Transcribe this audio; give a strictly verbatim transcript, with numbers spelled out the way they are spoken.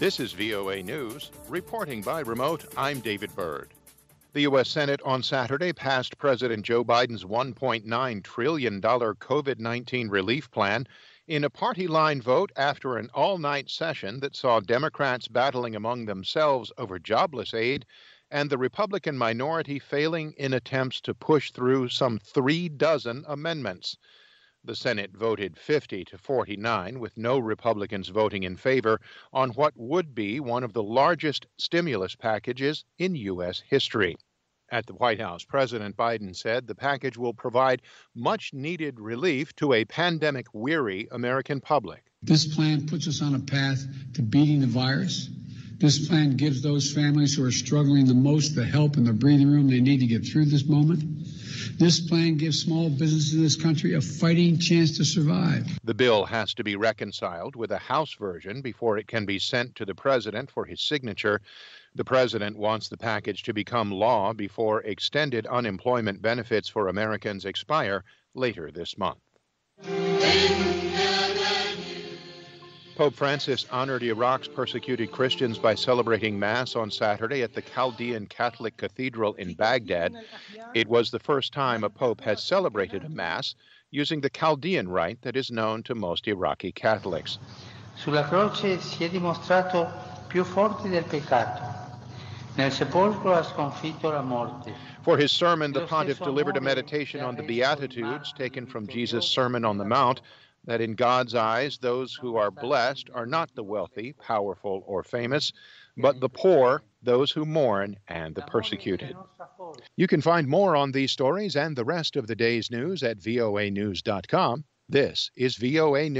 This is V O A News. Reporting by remote, I'm David Byrd. The U S Senate on Saturday passed President Joe Biden's one point nine trillion dollars COVID nineteen relief plan in a party-line vote after an all-night session that saw Democrats battling among themselves over jobless aid and the Republican minority failing in attempts to push through some three dozen amendments. The Senate voted fifty to forty-nine, with no Republicans voting in favor on what would be one of the largest stimulus packages in U S history. At the White House, President Biden said the package will provide much-needed relief to a pandemic-weary American public. This plan puts us on a path to beating the virus. This plan gives those families who are struggling the most the help and the breathing room they need to get through this moment. This plan gives small businesses in this country a fighting chance to survive. The bill has to be reconciled with a House version before it can be sent to the president for his signature. The president wants the package to become law before extended unemployment benefits for Americans expire later this month. Pope Francis honored Iraq's persecuted Christians by celebrating Mass on Saturday at the Chaldean Catholic Cathedral in Baghdad. It was the first time a pope has celebrated a Mass using the Chaldean rite that is known to most Iraqi Catholics. Sulla croce si è dimostrato più forte del peccato. Nel sepolcro ha sconfitto la morte. For his sermon, the pontiff delivered a meditation on the Beatitudes taken from Jesus' Sermon on the Mount, that in God's eyes, those who are blessed are not the wealthy, powerful, or famous, but the poor, those who mourn, and the persecuted. You can find more on these stories and the rest of the day's news at V O A news dot com. This is V O A News.